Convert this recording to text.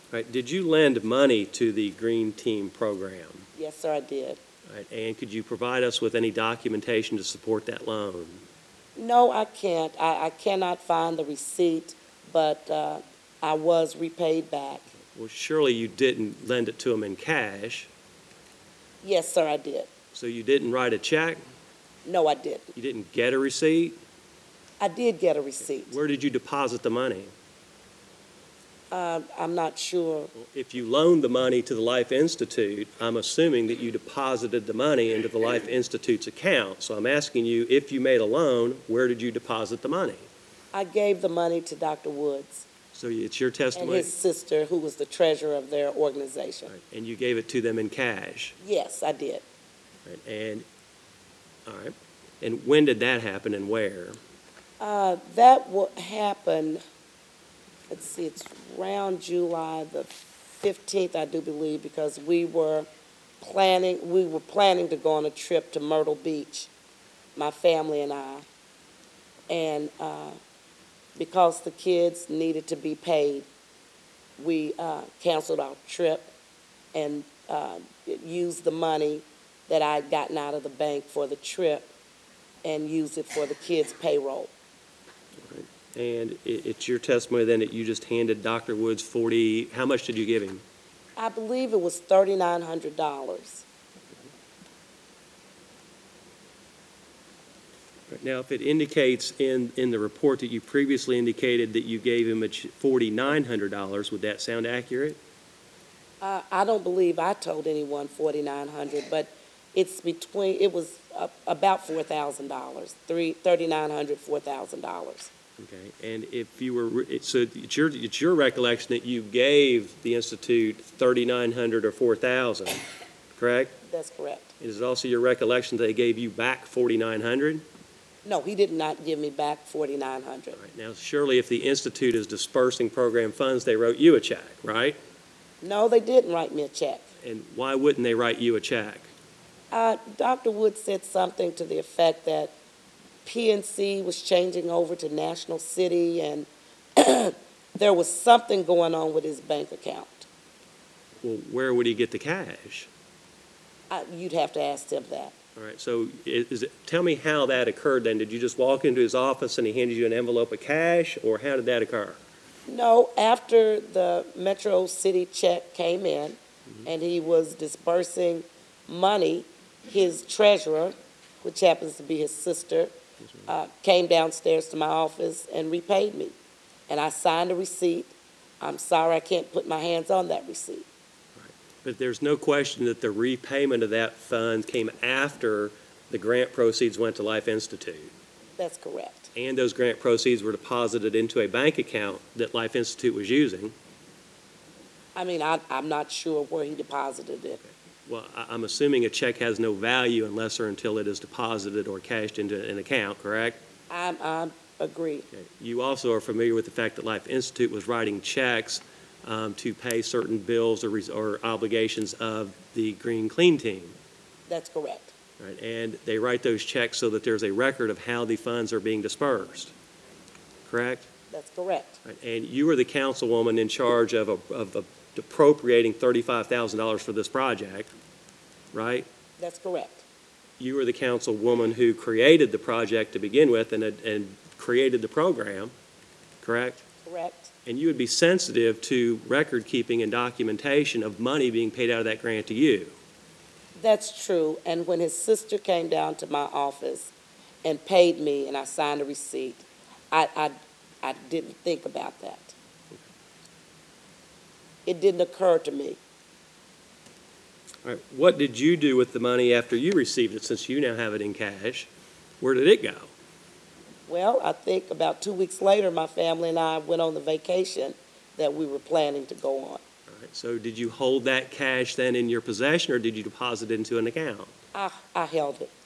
Right. Did you lend money to the Green Team program? Yes, sir, I did. Right. And could you provide us with any documentation to support that loan? No, I can't. I cannot find the receipt, but I was repaid back. Well, surely you didn't lend it to them in cash, Yes, sir, I did. so you didn't write a check? No, I didn't. You didn't get a receipt? I did get a receipt. Where did you deposit the money? I'm not sure. If you loaned the money to the Life Institute, I'm assuming that you deposited the money into the Life Institute's account. So I'm asking you, if you made a loan, where did you deposit the money? I gave the money to Dr. Woods So it's your and testimony? his sister, who was the treasurer of their organization. Right. And you gave it to them in cash? Yes, I did. Right. All right. And when did that happen and where? That happened, let's see, it's around July the 15th, I do believe, because we were planning to go on a trip to Myrtle Beach, my family and I. And because the kids needed to be paid, we canceled our trip and used the money that I'd gotten out of the bank for the trip and used it for the kids' payroll. And it's your testimony then that you just handed Dr. Woods how much did you give him? I believe it was $3,900. Right. Now, if it indicates in the report that you previously indicated that you gave him $4,900, would that sound accurate? I don't believe I told anyone $4,900, but it was about $4,000, $3,900, $4,000. Okay, and if you were, so it's your recollection that you gave the Institute $3,900 or $4,000, correct? That's correct. Is it also your recollection that they gave you back $4,900? No, he did not give me back $4,900. Right. Now, surely if the Institute is dispersing program funds, they wrote you a check, right? No, they didn't write me a check. And why wouldn't they write you a check? Dr. Wood said something to the effect that PNC was changing over to National City, and there was something going on with his bank account. Well, where would he get the cash? You'd have to ask him that. All right, so tell me how that occurred then. Did you just walk into his office and he handed you an envelope of cash, or how did that occur? No, after the Metro City check came in and he was dispersing money, his treasurer, which happens to be his sister, came downstairs to my office and repaid me. And I signed a receipt. I'm sorry I can't put my hands on that receipt. Right. But there's no question that the repayment of that fund came after the grant proceeds went to Life Institute. That's correct. And those grant proceeds were deposited into a bank account that Life Institute was using. I mean, I'm not sure where he deposited it. Well, I'm assuming a check has no value unless or until it is deposited or cashed into an account, correct? I agree. Okay. You also are familiar with the fact that Life Institute was writing checks to pay certain bills or obligations of the Green Clean Team. That's correct. Right, and they write those checks so that there's a record of how the funds are being dispersed, correct? That's correct. Right, and you were the councilwoman in charge of appropriating $35,000 for this project, right? That's correct. You were the councilwoman who created the project to begin with and created the program, correct? Correct. And you would be sensitive to record keeping and documentation of money being paid out of that grant to you. That's true. And when his sister came down to my office and paid me and I signed a receipt, I didn't think about that. It didn't occur to me. All right. What did you do with the money after you received it, since you now have it in cash? Where did it go? Well, I think about 2 weeks later, my family and I went on the vacation that we were planning to go on. All right. So did you hold that cash then in your possession, or did you deposit it into an account? I held it.